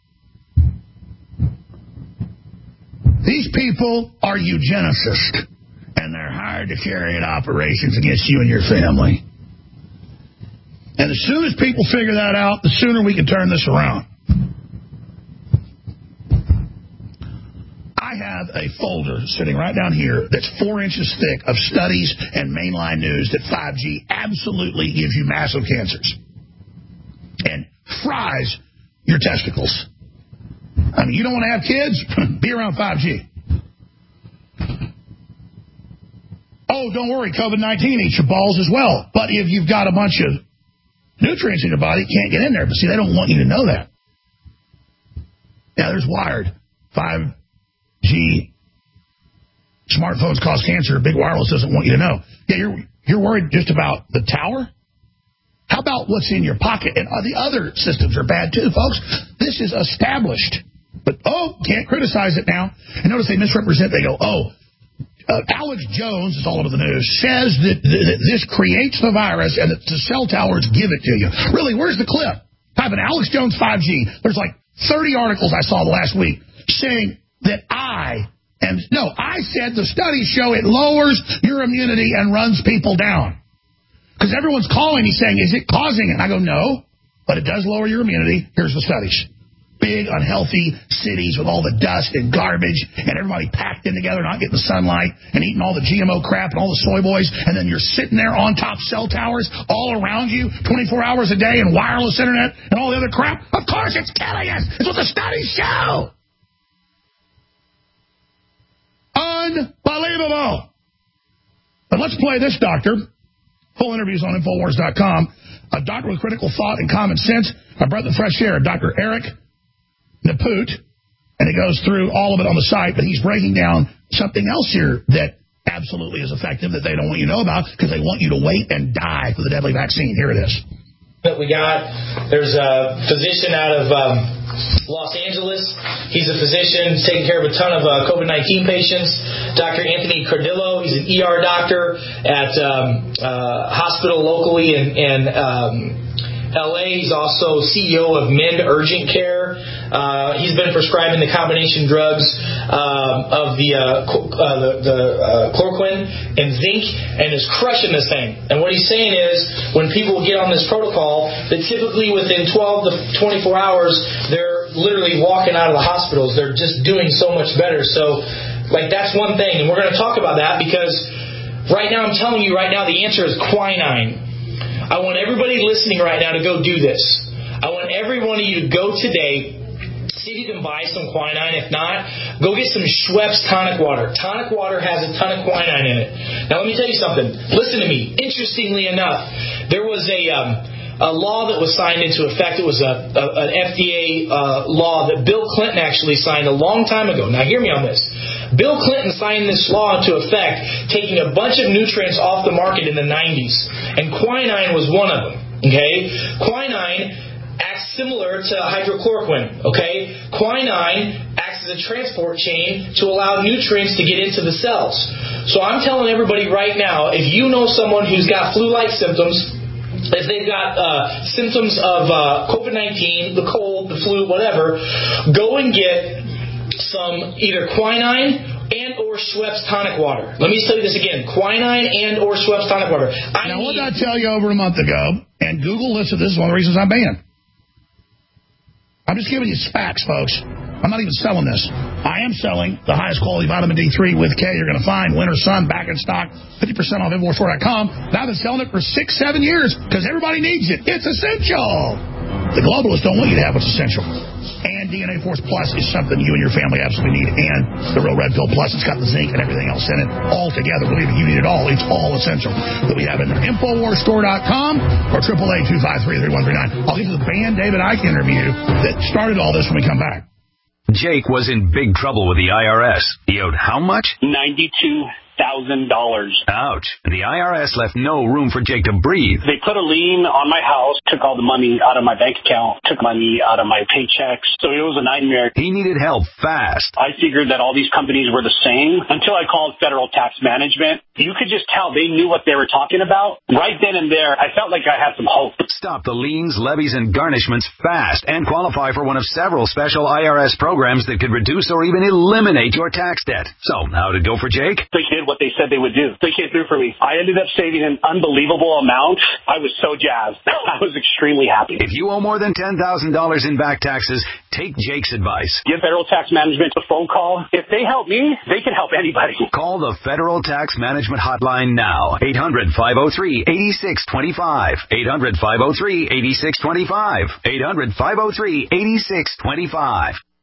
These people are eugenicists, and they're hired to carry out operations against you and your family. And as soon as people figure that out, the sooner we can turn this around. I have a folder sitting right down here that's four inches thick of studies and mainline news that five G absolutely gives you massive cancers and fries your testicles. I mean, you don't want to have kids? Be around five G. Oh, don't worry, COVID nineteen eats your balls as well. But if you've got a bunch of nutrients in your body, it can't get in there. But see, they don't want you to know that. Yeah, there's Wired. five G smartphones cause cancer. Big Wireless doesn't want you to know. Yeah, you're you're worried just about the tower? How about what's in your pocket? And the other systems are bad too, folks. This is established. But, oh, can't criticize it now. And notice they misrepresent. They go, oh, uh, Alex Jones, it's all over the news, says that, that this creates the virus and that the cell towers give it to you. Really, where's the clip? Type in Alex Jones five G. There's like thirty articles I saw the last week saying that I am, no, I said the studies show it lowers your immunity and runs people down. Because everyone's calling me saying, is it causing it? And I go, no, but it does lower your immunity. Here's the studies. big, unhealthy cities with all the dust and garbage and everybody packed in together, not getting the sunlight and eating all the G M O crap and all the soy boys, and then you're sitting there on top cell towers all around you twenty-four hours a day and wireless internet and all the other crap? Of course it's killing us. It's what the studies show. Unbelievable. But let's play this doctor. Full interviews on Infowars dot com. A doctor with critical thought and common sense. A breath of fresh air, Doctor Eric Naput. And it goes through all of it on the site, but he's breaking down something else here that absolutely is effective that they don't want you to know about because they want you to wait and die for the deadly vaccine. Here it is. That we got, there's a physician out of um, Los Angeles. He's a physician taking care of a ton of uh, COVID nineteen patients. Doctor Anthony Cardillo, he's an E R doctor at um, uh, hospital locally in, in um, L A. He's also C E O of Mend Urgent Care. Uh, he's been prescribing the combination drugs um, of the uh, uh, the, the uh, chloroquine and zinc, and is crushing this thing. And what he's saying is, when people get on this protocol, that typically within twelve to twenty-four hours, they're literally walking out of the hospitals. They're just doing so much better. So, like, that's one thing, and we're going to talk about that because right now, I'm telling you right now, the answer is quinine. I want everybody listening right now to go do this. I want every one of you to go today, see if you can buy some quinine. If not, go get some Schweppes tonic water. Tonic water has a ton of quinine in it. Now, let me tell you something. Listen to me. Interestingly enough, there was a um, a law that was signed into effect. It was a, a an F D A uh, law that Bill Clinton actually signed a long time ago. Now, hear me on this. Bill Clinton signed this law into effect, taking a bunch of nutrients off the market in the nineties. And quinine was one of them. Okay? Quinine acts similar to hydrochloroquine. Okay? Quinine acts as a transport chain to allow nutrients to get into the cells. So I'm telling everybody right now, if you know someone who's got flu-like symptoms, if they've got uh, symptoms of uh, COVID nineteen, the cold, the flu, whatever, go and get some either quinine and or Schweppes tonic water. Let me tell you this again. Quinine and or Schweppes tonic water. I now, what did I tell you over a month ago? And Google listed this is one of the reasons I'm banned. I'm just giving you facts, folks. I'm not even selling this. I am selling the highest quality vitamin D three with K you're going to find. Winter Sun, back in stock, fifty percent off Infowars dot com. Now I've been selling it for six, seven years because everybody needs it. It's essential. The globalists don't want you to have what's essential. And D N A Force Plus is something you and your family absolutely need. And the Real Red Pill Plus, it's got the zinc and everything else in it. All together, believe me, you need it all. It's all essential that we have in there. Infowars store dot com or eight eight eight, two five three, three one three nine. I'll get to the band David Icke interview that started all this when we come back. Jake was in big trouble with the I R S. He owed how much? ninety-two thousand dollars. Ouch. The I R S left no room for Jake to breathe. They put a lien on my house, took all the money out of my bank account, took money out of my paychecks. So it was a nightmare. He needed help fast. I figured that all these companies were the same until I called Federal Tax Management. You could just tell they knew what they were talking about. Right then and there, I felt like I had some hope. Stop the liens, levies, and garnishments fast and qualify for one of several special I R S programs that could reduce or even eliminate your tax debt. So, how did it go for Jake? They did what they said they would do. They came through for me. I ended up saving an unbelievable amount. I was so jazzed. I was extremely happy. If you owe more than ten thousand dollars in back taxes, take Jake's advice. Give Federal Tax Management a phone call. If they help me, they can help anybody. Call the Federal Tax Management Hotline now. eight hundred, five oh three, eight six two five. eight hundred, five oh three, eight six two five. eight hundred, five oh three, eight six two five.